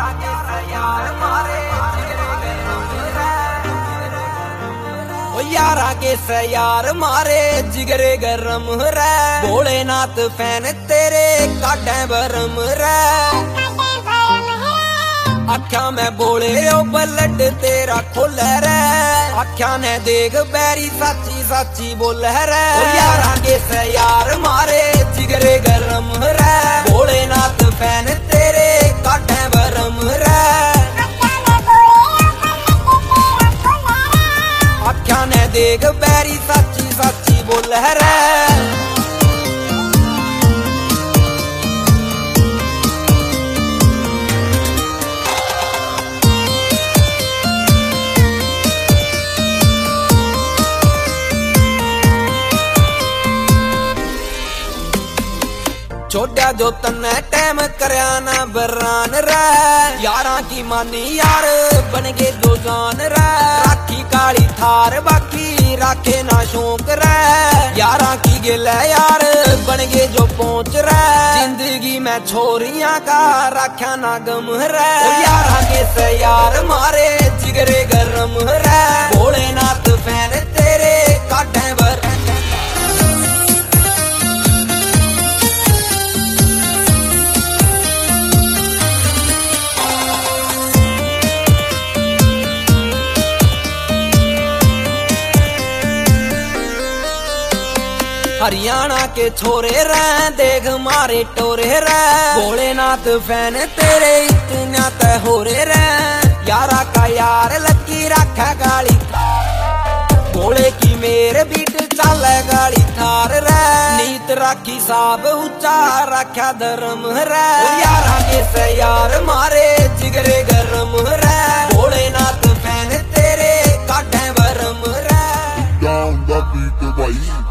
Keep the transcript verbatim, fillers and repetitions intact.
यारा के से यार मारे जिगरे गरम रे, भोलेनाथ फैन तेरे काटे बरम रे। आख्या में बोले ओ ब्लड तेरा खोल रे, आख्या ने देख बैरी साची साची बोल रे। यारा के से यार मारे जिगरे गरम रे, भोलेनाथ फैन तेरे काटे बरम रे। आख्या ने देख बैरी साची साची बोल रे। छोड़ा जो तन्ने टैम करया ना बरान रे, यारा की मानी यार बन गए दो जान रे। राखी काली थार बाकी राखे ना शौक रे, यारा की गिल यार बन गए जो पहुंच रे। जिंदगी में छोरियां का राख्या ना गम रे, यारा के से यार मारे जिगरे गरम रे। भोलेनाथ फैन तेरे काटे बर। हरियाणा के छोरे रे देख मारे टोरे रे, भोलेनाथ फैन तेरे इतना तय हो रे रे। यारा का यार लकी रखा गाड़ी, भोले की मेरे बीट चल गाड़ी थार रे। नीत राखी साब ऊंचा रखा धर्म रे, यारा के से यार मारे जिगरे गरम रे। भोलेनाथ फैन तेरे काटे बरम रे।